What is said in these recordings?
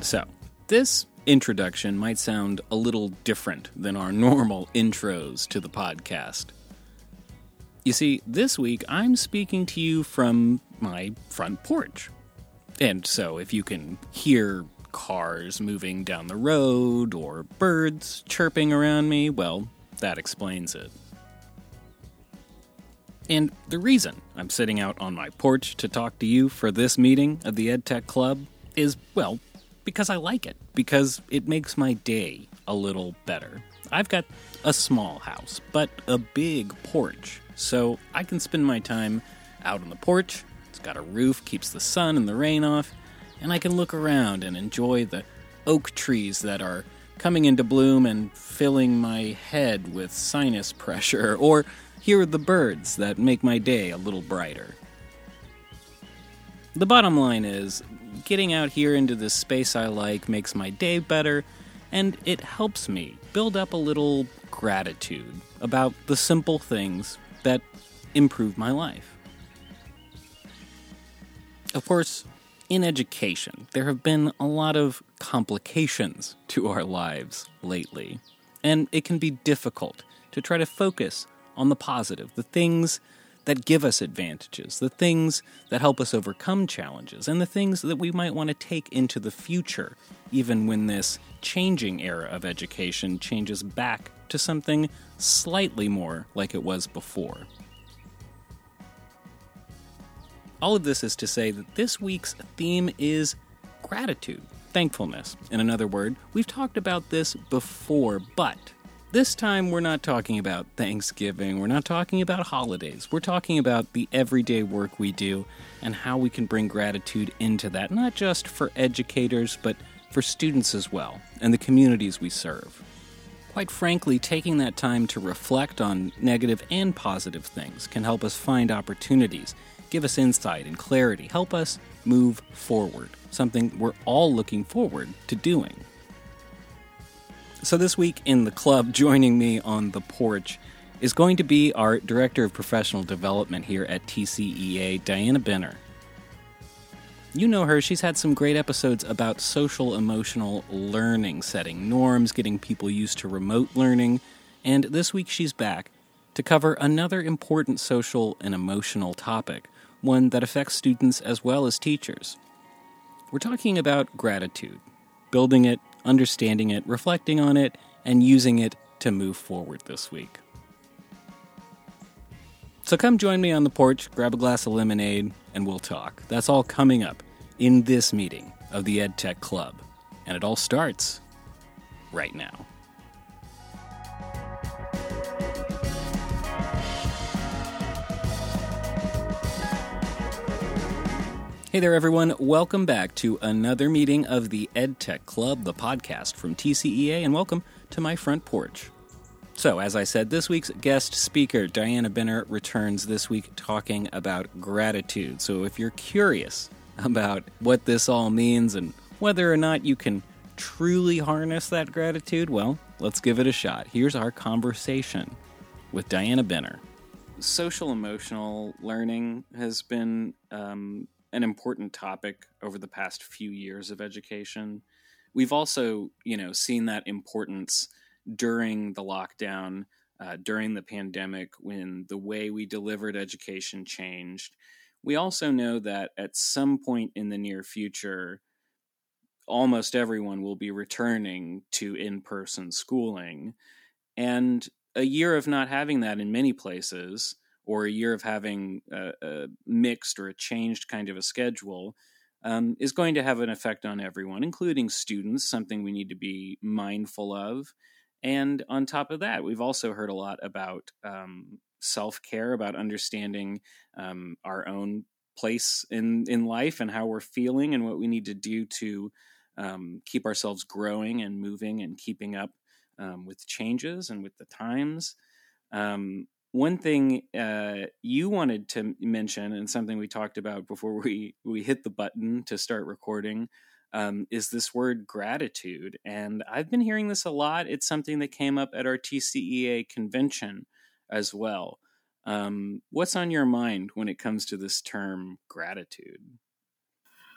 So, this introduction might sound a little different than our normal intros to the podcast. You see, this week I'm speaking to you from my front porch. And so if you can hear cars moving down the road or birds chirping around me, well, that explains it. And the reason I'm sitting out on my porch to talk to you for this meeting of the EdTech Club is, well, because I like it. Because it makes my day a little better. I've got a small house, but a big porch. So I can spend my time out on the porch. It's got a roof, keeps the sun and the rain off. And I can look around and enjoy the oak trees that are coming into bloom and filling my head with sinus pressure. Or hear the birds that make my day a little brighter. The bottom line is, getting out here into this space I like makes my day better, and it helps me build up a little gratitude about the simple things that improve my life. Of course, in education, there have been a lot of complications to our lives lately, and it can be difficult to try to focus on the positive, the things that give us advantages, the things that help us overcome challenges, and the things that we might want to take into the future, even when this changing era of education changes back to something slightly more like it was before. All of this is to say that this week's theme is gratitude, thankfulness. In another word, we've talked about this before, but this time we're not talking about Thanksgiving, we're not talking about holidays, we're talking about the everyday work we do and how we can bring gratitude into that, not just for educators, but for students as well, and the communities we serve. Quite frankly, taking that time to reflect on negative and positive things can help us find opportunities, give us insight and clarity, help us move forward, something we're all looking forward to doing. So this week in the club, joining me on the porch is going to be our Director of Professional Development here at TCEA, Diana Benner. You know her. She's had some great episodes about social-emotional learning, setting norms, getting people used to remote learning, and this week she's back to cover another important social and emotional topic, one that affects students as well as teachers. We're talking about gratitude, building it, understanding it, reflecting on it, and using it to move forward this week. So come join me on the porch, grab a glass of lemonade, and we'll talk. That's all coming up in this meeting of the EdTech Club. And it all starts right now. Hey there, everyone. Welcome back to another meeting of the EdTech Club, the podcast from TCEA, and welcome to my front porch. So, as I said, this week's guest speaker, Diana Benner, returns this week talking about gratitude. So if you're curious about what this all means and whether or not you can truly harness that gratitude, well, let's give it a shot. Here's our conversation with Diana Benner. Social-emotional learning has been an important topic over the past few years of education. We've also, seen that importance during the lockdown, during the pandemic, when the way we delivered education changed. We also know that at some point in the near future, almost everyone will be returning to in-person schooling. And a year of not having that in many places, or a year of having a mixed or a changed kind of a schedule, is going to have an effect on everyone, including students, something we need to be mindful of. And on top of that, we've also heard a lot about self-care, about understanding our own place in life and how we're feeling and what we need to do to keep ourselves growing and moving and keeping up with changes and with the times. One thing you wanted to mention, and something we talked about before we hit the button to start recording, is this word gratitude. And I've been hearing this a lot. It's something that came up at our TCEA convention as well. What's on your mind when it comes to this term gratitude?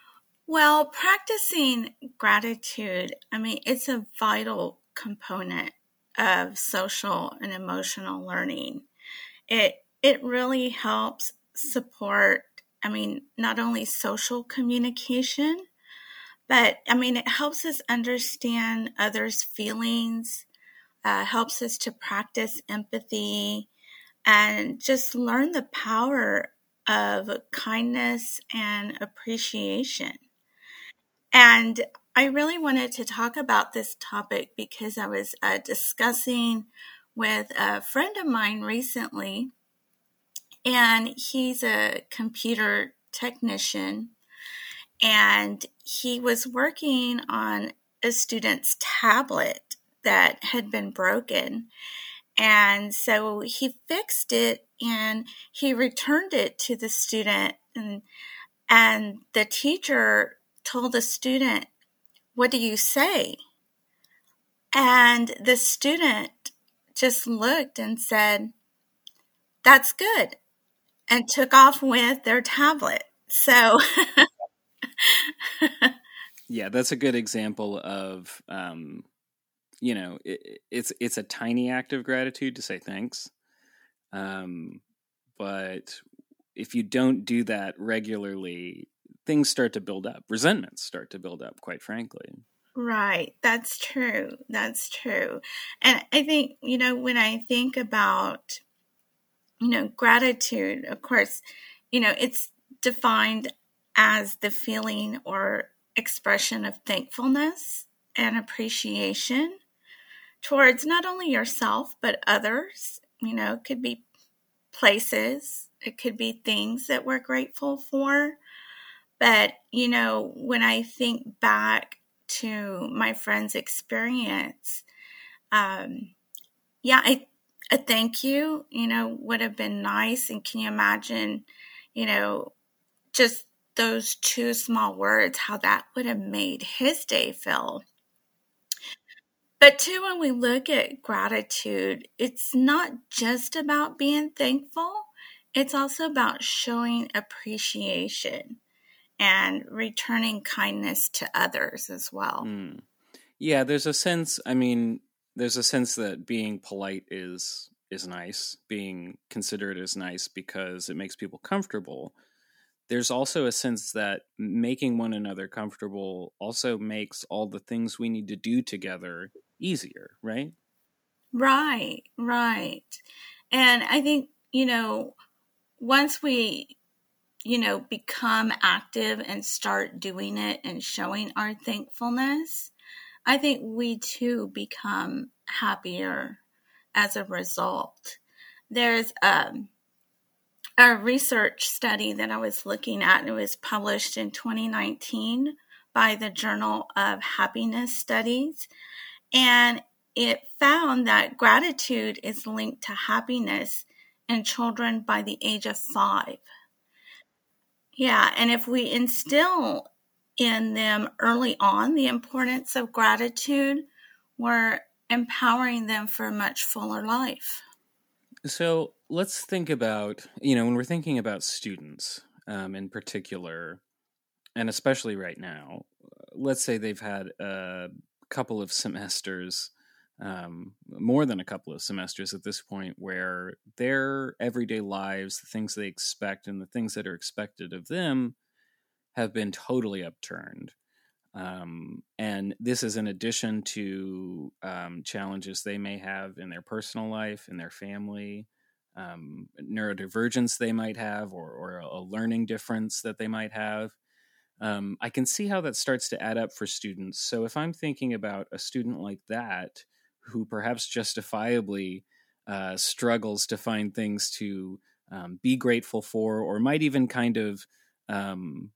Well, practicing gratitude, I mean, it's a vital component of social and emotional learning. It really helps support, I mean, not only social communication, but I mean, it helps us understand others' feelings, helps us to practice empathy, and just learn the power of kindness and appreciation. And I really wanted to talk about this topic because I was discussing with a friend of mine recently, and he's a computer technician, and he was working on a student's tablet that had been broken. And so he fixed it and he returned it to the student, and the teacher told the student, "What do you say?" And the student just looked and said, "That's good," and took off with their tablet. So, Yeah, that's a good example of, it's a tiny act of gratitude to say thanks. But if you don't do that regularly, things start to build up. Resentments start to build up, quite frankly. right, that's true. That's true. And I think, when I think about, gratitude, of course, it's defined as the feeling or expression of thankfulness and appreciation towards not only yourself, but others. It could be places, it could be things that we're grateful for. But, when I think back to my friend's experience, um, yeah, a thank you, would have been nice. And can you imagine, you know, just those two small words, how that would have made his day feel? But too, when we look at gratitude, it's not just about being thankful, it's also about showing appreciation and returning kindness to others as well. Mm. Yeah, there's a sense that being polite is nice, being considerate is nice because it makes people comfortable. There's also a sense that making one another comfortable also makes all the things we need to do together easier, right? Right, right. And I think, once we, become active and start doing it and showing our thankfulness, I think we too become happier as a result. There's a research study that I was looking at, and it was published in 2019 by the Journal of Happiness Studies. And it found that gratitude is linked to happiness in children by the age of 5. Yeah, and if we instill in them early on the importance of gratitude, we're empowering them for a much fuller life. So let's think about, when we're thinking about students in particular, and especially right now, let's say they've had a couple of semesters, more than a couple of semesters at this point, where their everyday lives, the things they expect and the things that are expected of them have been totally upturned. And this is in addition to challenges they may have in their personal life, in their family, neurodivergence they might have, or a learning difference that they might have. I can see how that starts to add up for students. So if I'm thinking about a student like that, who perhaps justifiably struggles to find things to be grateful for, or might even kind of um,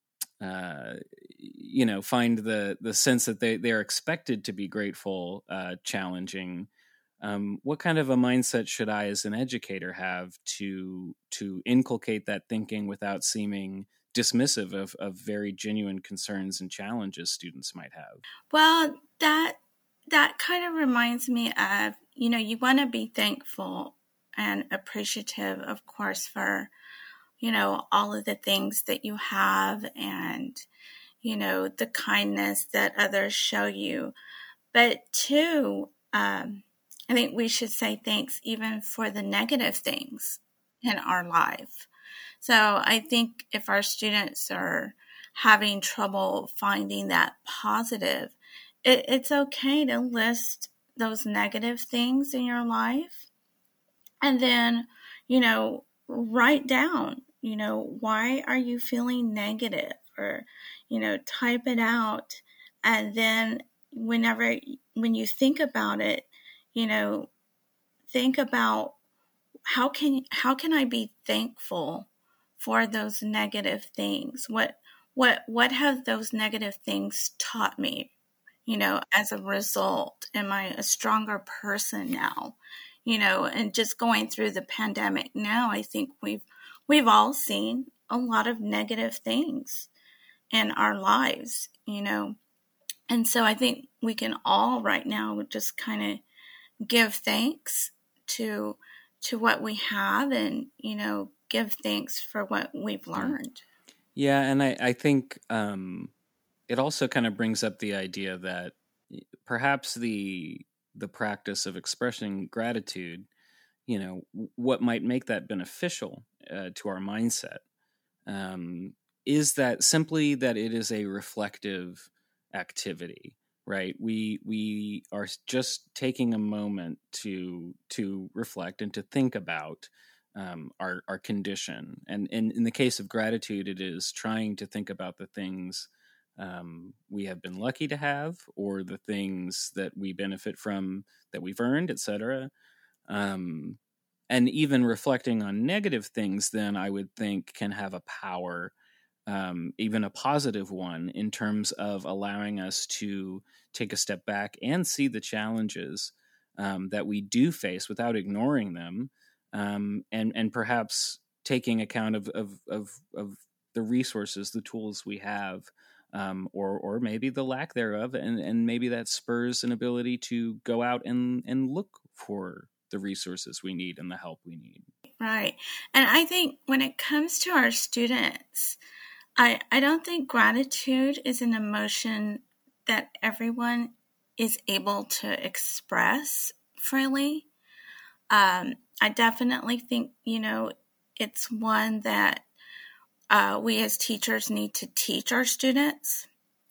find the sense that they're expected to be grateful challenging. What kind of a mindset should I as an educator have to inculcate that thinking without seeming dismissive of very genuine concerns and challenges students might have? Well, that kind of reminds me of, you want to be thankful and appreciative, of course, for, all of the things that you have, and the kindness that others show you. But two, I think we should say thanks even for the negative things in our life. So I think if our students are having trouble finding that positive, it's okay to list those negative things in your life and then, write down, why are you feeling negative, or, type it out. And then when you think about it, think about how can I be thankful for those negative things? What have those negative things taught me? As a result, am I a stronger person now? And just going through the pandemic now, I think we've all seen a lot of negative things in our lives, and so I think we can all right now just kind of give thanks to what we have, and give thanks for what we've learned. Yeah, and I think it also kind of brings up the idea that perhaps the practice of expressing gratitude, what might make that beneficial to our mindset, is that simply that it is a reflective activity, right? We are just taking a moment to reflect and to think about our condition, and in the case of gratitude, it is trying to think about the things we have been lucky to have, or the things that we benefit from that we've earned, etc. And even reflecting on negative things, then I would think can have a power, even a positive one, in terms of allowing us to take a step back and see the challenges that we do face without ignoring them, and perhaps taking account of the resources, the tools we have, or maybe the lack thereof, and maybe that spurs an ability to go out and look for the resources we need and the help we need. Right. And I think when it comes to our students, I don't think gratitude is an emotion that everyone is able to express freely. I definitely think, it's one that we as teachers need to teach our students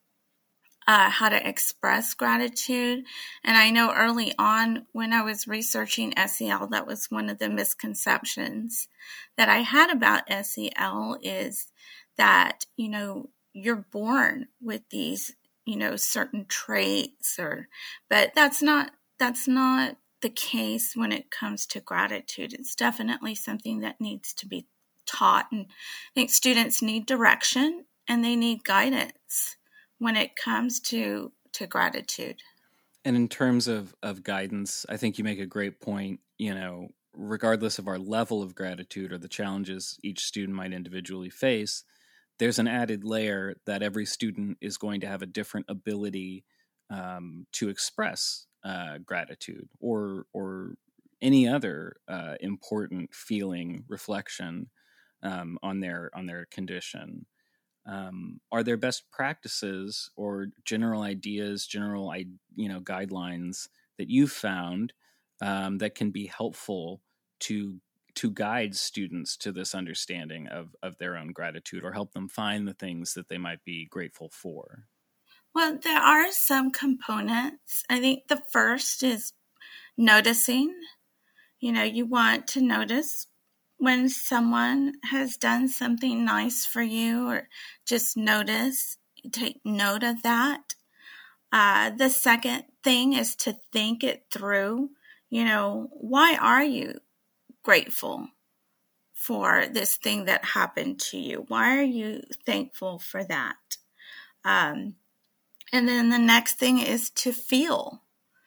how to express gratitude. And I know early on when I was researching SEL, that was one of the misconceptions that I had about SEL, is that, you're born with these, certain traits, but that's not the case when it comes to gratitude. It's definitely something that needs to be taught. And I think students need direction and they need guidance when it comes to gratitude. And in terms of guidance, I think you make a great point. Regardless of our level of gratitude or the challenges each student might individually face, there's an added layer that every student is going to have a different ability to express gratitude or any other important feeling, reflection on their condition. Are there best practices or general ideas, guidelines that you've found that can be helpful to guide students to this understanding of their own gratitude, or help them find the things that they might be grateful for? Well, there are some components. I think the first is noticing. You want to notice when someone has done something nice for you, or just notice, take note of that. The second thing is to think it through. Why are you grateful for this thing that happened to you? Why are you thankful for that? And then the next thing is to feel.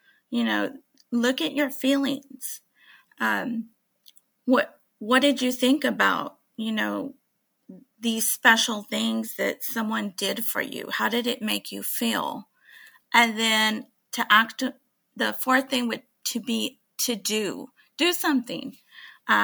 Look at your feelings. What did you think about, these special things that someone did for you? How did it make you feel? And then the fourth thing would be to do something.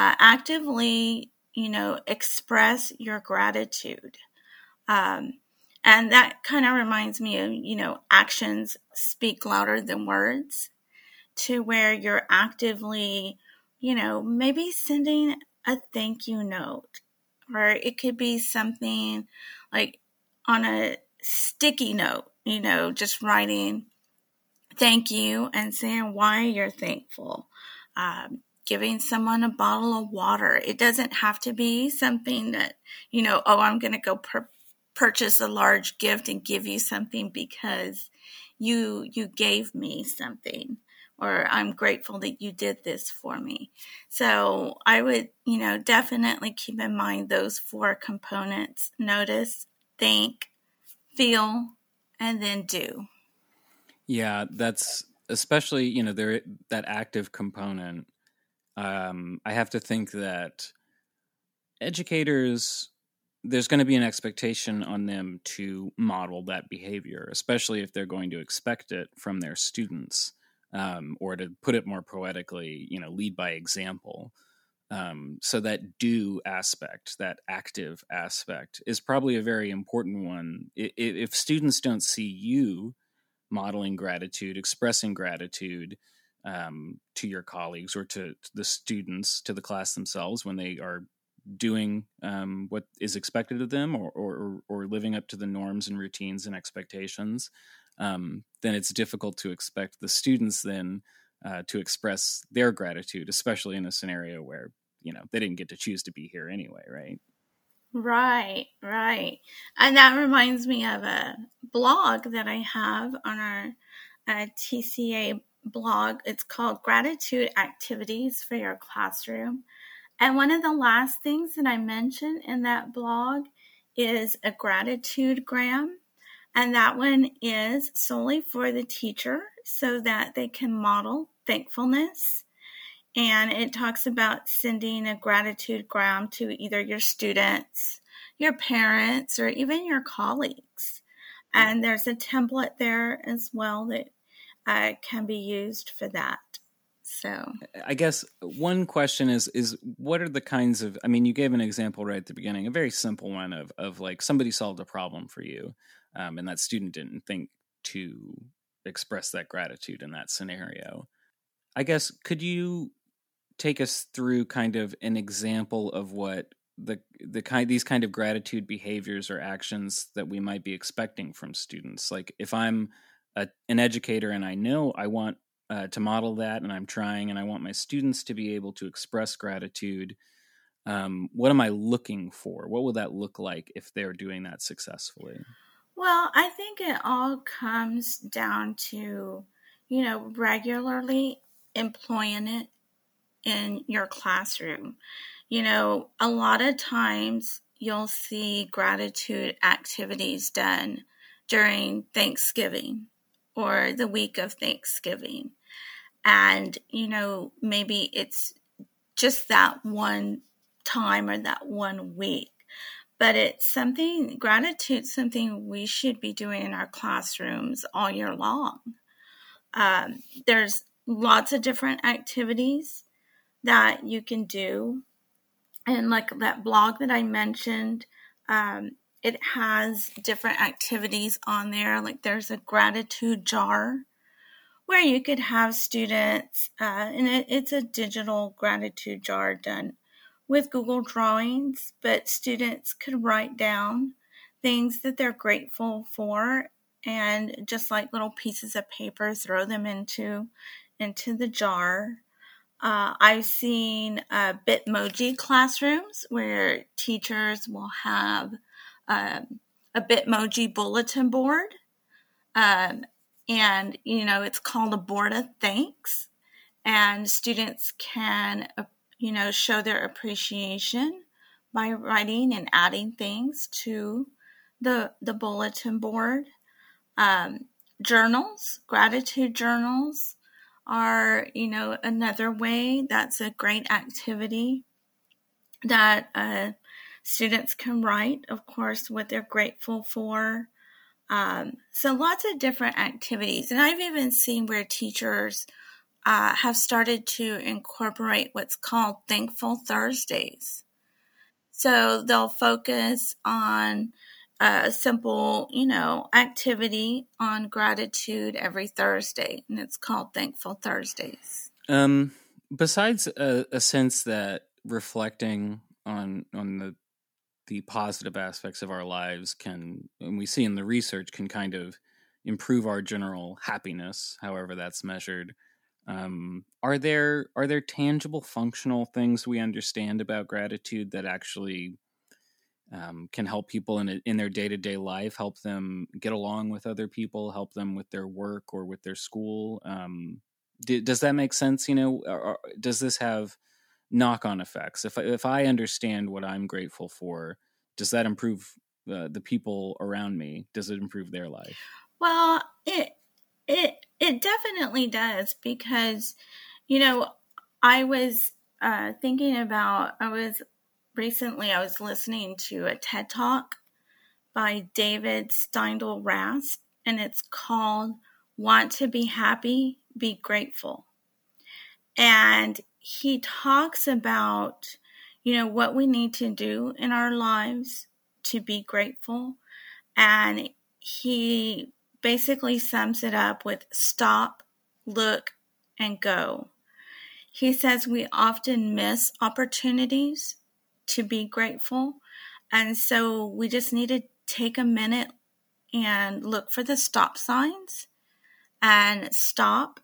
Actively, express your gratitude. And that kind of reminds me of, actions speak louder than words, to where you're actively, maybe sending a thank you note, or it could be something like on a sticky note, just writing thank you and saying why you're thankful. Giving someone a bottle of water. It doesn't have to be something that, I'm going to go purchase a large gift and give you something because you gave me something, or I'm grateful that you did this for me. So I would, definitely keep in mind those 4 components: notice, think, feel, and then do. Yeah, that's especially, there that active component. I have to think that educators, there's going to be an expectation on them to model that behavior, especially if they're going to expect it from their students, or to put it more poetically, lead by example. So that do aspect, that active aspect, is probably a very important one. If students don't see you modeling gratitude, expressing gratitude, to your colleagues or to the students, to the class themselves, when they are doing what is expected of them, or living up to the norms and routines and expectations, then it's difficult to expect the students then to express their gratitude, especially in a scenario where they didn't get to choose to be here anyway, right? Right, right. And that reminds me of a blog that I have on our TCA blog. It's called Gratitude Activities for Your Classroom. And one of the last things that I mentioned in that blog is a gratitude gram. And that one is solely for the teacher so that they can model thankfulness. And it talks about sending a gratitude gram to either your students, your parents, or even your colleagues. And there's a template there as well that can be used for that. So I guess one question is what are the kinds of, I mean, you gave an example right at the beginning, a very simple one of like somebody solved a problem for you, and that student didn't think to express that gratitude in that scenario. I guess, could you take us through kind of an example of what these kind of gratitude behaviors or actions that we might be expecting from students? Like if I'm an educator and I know I want to model that, and I'm trying, and I want my students to be able to express gratitude, what am I looking for? What will that look like if they're doing that successfully? well, I think it all comes down to, regularly employing it in your classroom. A lot of times you'll see gratitude activities done during Thanksgiving or the week of Thanksgiving. And, maybe it's just that one time or that one week. But gratitude's something we should be doing in our classrooms all year long. There's lots of different activities that you can do. And like that blog that I mentioned, it has different activities on there. Like there's a gratitude jar where you could have students, and it's a digital gratitude jar done with Google Drawings, but students could write down things that they're grateful for, and just like little pieces of paper, throw them into the jar. I've seen Bitmoji classrooms where teachers will have a Bitmoji bulletin board, um, and it's called a board of thanks, and students can show their appreciation by writing and adding things to the bulletin board. Um, Journals, gratitude journals are, another way. That's a great activity that students can write, of course, what they're grateful for. So lots of different activities. And I've even seen where teachers have started to incorporate what's called Thankful Thursdays. So they'll focus on a simple, activity on gratitude every Thursday, and it's called Thankful Thursdays. Besides a sense that reflecting on the positive aspects of our lives can, and we see in the research, can kind of improve our general happiness, however that's measured. Are there tangible, functional things we understand about gratitude that actually can help people in their day-to-day life, help them get along with other people, help them with their work or with their school? Does that make sense? Or does this have knock-on effects? If I understand what I'm grateful for, does that improve the people around me? Does it improve their life? Well, it definitely does, because I was thinking about, I was listening to a TED Talk by David Steindl-Rast, and it's called Want to Be Happy, Be Grateful. And he talks about, what we need to do in our lives to be grateful. And he basically sums it up with stop, look, and go. He says we often miss opportunities to be grateful. And so we just need to take a minute and look for the stop signs and stop.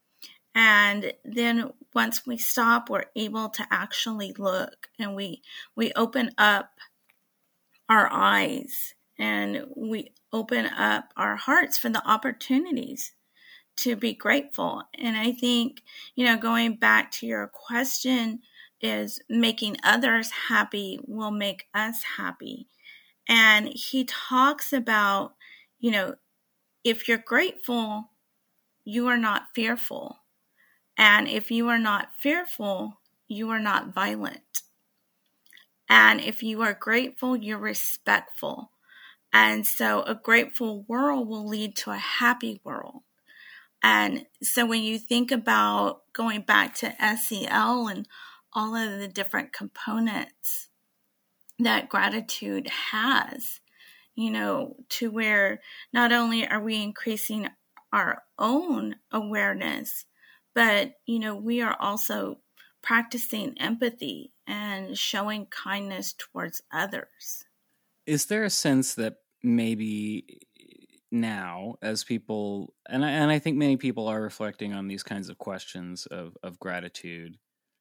And then once we stop, we're able to actually look, and we open up our eyes and we open up our hearts for the opportunities to be grateful. And I think, going back to your question, is making others happy will make us happy. And he talks about, if you're grateful, you are not fearful. And if you are not fearful, you are not violent. And if you are grateful, you're respectful. And so a grateful world will lead to a happy world. And so when you think about going back to SEL and all of the different components that gratitude has, to where not only are we increasing our own awareness, but, we are also practicing empathy and showing kindness towards others. Is there a sense that maybe now, as people, and I think many people are reflecting on these kinds of questions of gratitude,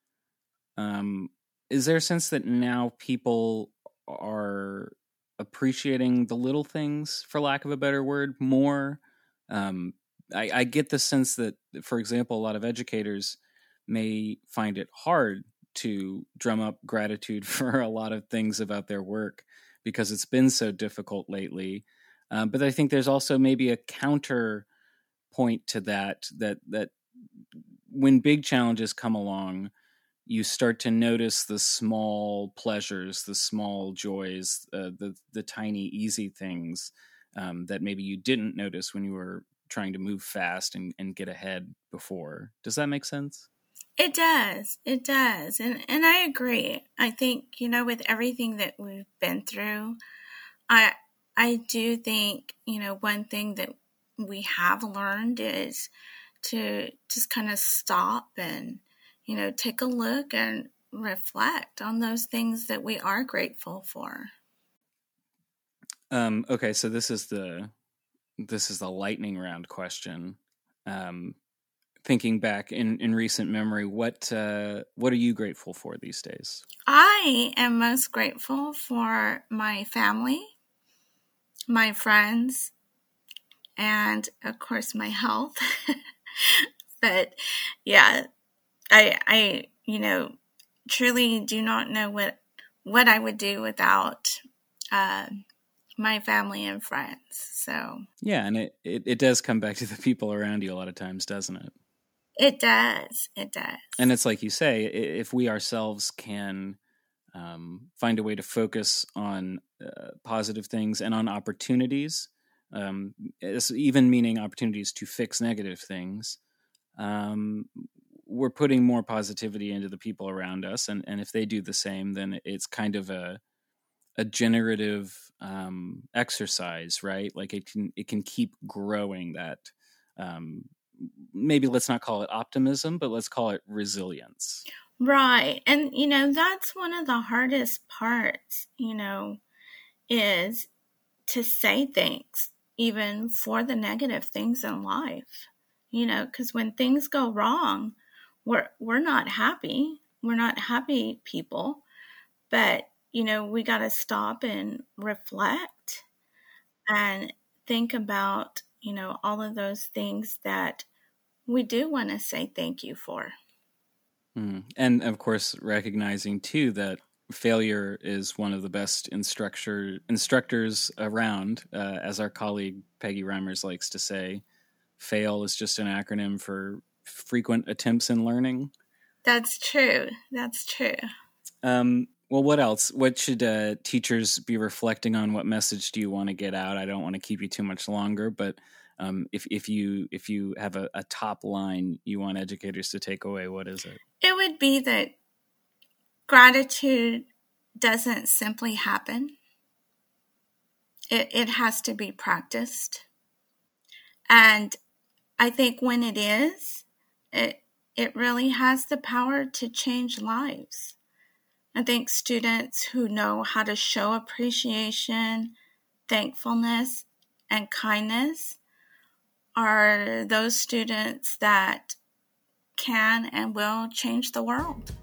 is there a sense that now people are appreciating the little things, for lack of a better word, more? I get the sense that, for example, a lot of educators may find it hard to drum up gratitude for a lot of things about their work because it's been so difficult lately. But I think there's also maybe a counter point to that when big challenges come along, you start to notice the small pleasures, the small joys, the tiny, easy things that maybe you didn't notice when you were trying to move fast and get ahead before. Does that make sense? It does. It does. And I agree. I think, with everything that we've been through, I do think, one thing that we have learned is to just kind of stop and, take a look and reflect on those things that we are grateful for. Okay, so this is the lightning round question. Thinking back in recent memory, what are you grateful for these days? I am most grateful for my family, my friends, and of course my health. But yeah, I truly do not know what I would do without my family and friends. So yeah, and it does come back to the people around you a lot of times, doesn't it? It does. It does. And it's like you say, if we ourselves can find a way to focus on positive things and on opportunities, even meaning opportunities to fix negative things, we're putting more positivity into the people around us. And if they do the same, then it's kind of a generative exercise, right? Like it can keep growing that. Maybe let's not call it optimism, but let's call it resilience. Right. And, that's one of the hardest parts, is to say thanks, even for the negative things in life, because when things go wrong, we're not happy. We're not happy people, but, we got to stop and reflect and think about, all of those things that we do want to say thank you for. And of course, recognizing too that failure is one of the best instructors around. As our colleague Peggy Reimers likes to say, FAIL is just an acronym for frequent attempts in learning. That's true. Well, what else? What should teachers be reflecting on? What message do you want to get out? I don't want to keep you too much longer, but if you have a top line you want educators to take away, what is it? It would be that gratitude doesn't simply happen. It has to be practiced. And I think when it is, it really has the power to change lives. I think students who know how to show appreciation, thankfulness, and kindness are those students that can and will change the world.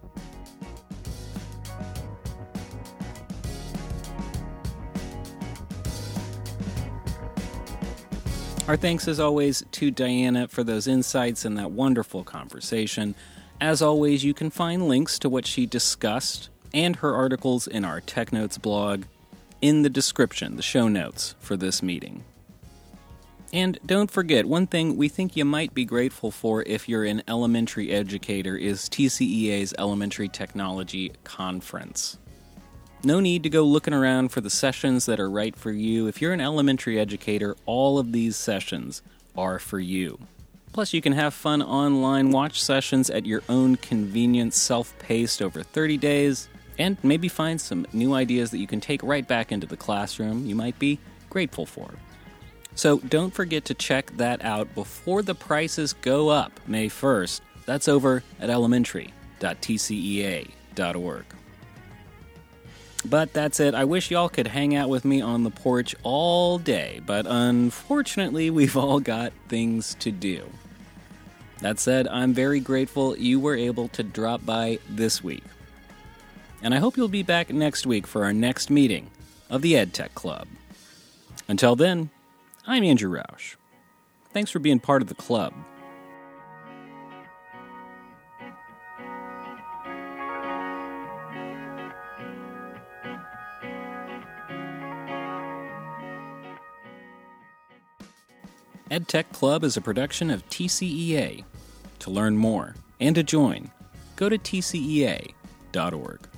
Our thanks, as always, to Diana for those insights and that wonderful conversation. As always, you can find links to what she discussed and her articles in our TechNotes blog in the description, the show notes for this meeting. And don't forget, one thing we think you might be grateful for if you're an elementary educator is TCEA's Elementary Technology Conference. No need to go looking around for the sessions that are right for you. If you're an elementary educator, all of these sessions are for you. Plus, you can have fun online watch sessions at your own convenience, self-paced over 30 days, and maybe find some new ideas that you can take right back into the classroom you might be grateful for. So don't forget to check that out before the prices go up May 1st. That's over at elementary.tcea.org. But that's it. I wish y'all could hang out with me on the porch all day, but unfortunately, we've all got things to do. That said, I'm very grateful you were able to drop by this week. And I hope you'll be back next week for our next meeting of the EdTech Club. Until then, I'm Andrew Roush. Thanks for being part of the club. EdTech Club is a production of TCEA. To learn more and to join, go to tcea.org.